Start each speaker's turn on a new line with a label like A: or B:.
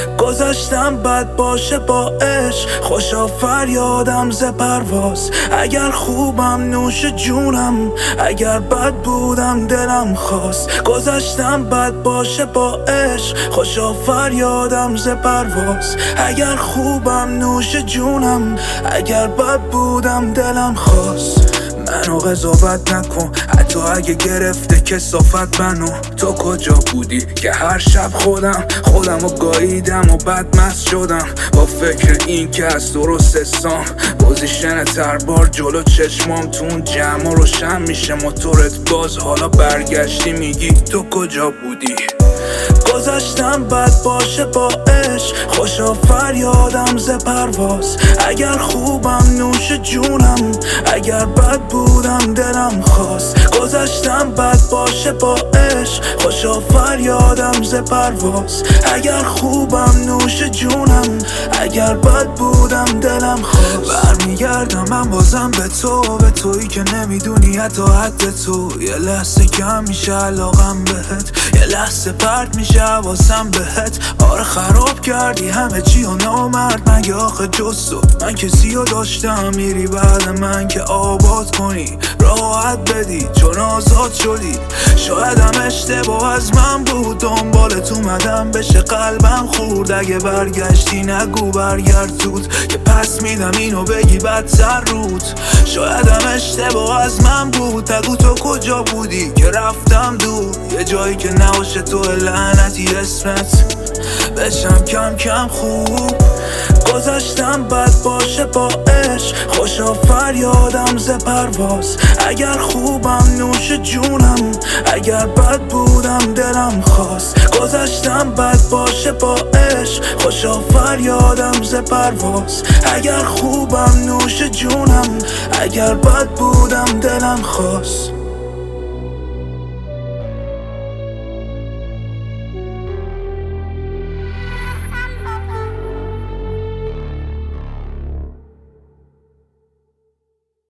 A: گذاشتم بد باشه با عشق، خوشا فریادم ز پرواز. اگر خوبم نوش جونم، اگر بد بودم دلم خواست. گذاشتم بد باشه با عشق، خوشا فریادم ز پرواز. اگر خوبم نوش جونم، اگر بد بودم دلم خواست. منو قضاوت نکن حتی اگه گرفته کثافت منو. تو کجا بودی که هر شب خودمو گاییدم و بدمست شدم با فکر این که از درست حسام پوزیشن تربار جلو چشمام تو اون جمع روشن میشه موتورت باز. حالا برگشتی میگی تو کجا بودی. گذاشتم بد باشه با عشق، خوشا فریادم ز پرواز. اگر خوبم نوش جونم، اگر بد بودم دلم خواست. گذاشتم بد باشه با عشق، خوشا فریادم ز پرواز. اگر خوبم نوش جونم، اگر بد بودم دلم خواست. برمیگردم من بازم به تویی که نمیدونی حتی حد تو. یه لحظه کم میشه علاقم بهت، یه لحظه پرت میشه حواسم بهت. آره خراب کردی همه چی و نامرد مگه آخه جز تو من کسی رو داشتم. میری بعد من که آباد کنی، راحت بدی چون آزاد شدی. شایدم اشتباه از من بود، دنبالت اومدم بشه قلبم خورد. اگه برگشتی نگو برگرد زود که پس میدم اینو بگی بدتر رود. شایدم اشتباه از من بود، نگو تو کجا بودی که رفتم دور. یه جایی که نباشه تو لعنتی اسمت بشم کم کم خوب. گذاشتم بد باشه با عشق، خوشا فریادم ز پرواز. اگر خوبم نوش جونم، اگر بد بودم دلم خواست. گذاشتم بد باشه با عشق، خوشا فریادم ز پرواز. اگر خوبم نوش جونم، اگر بد بودم دلم خواست.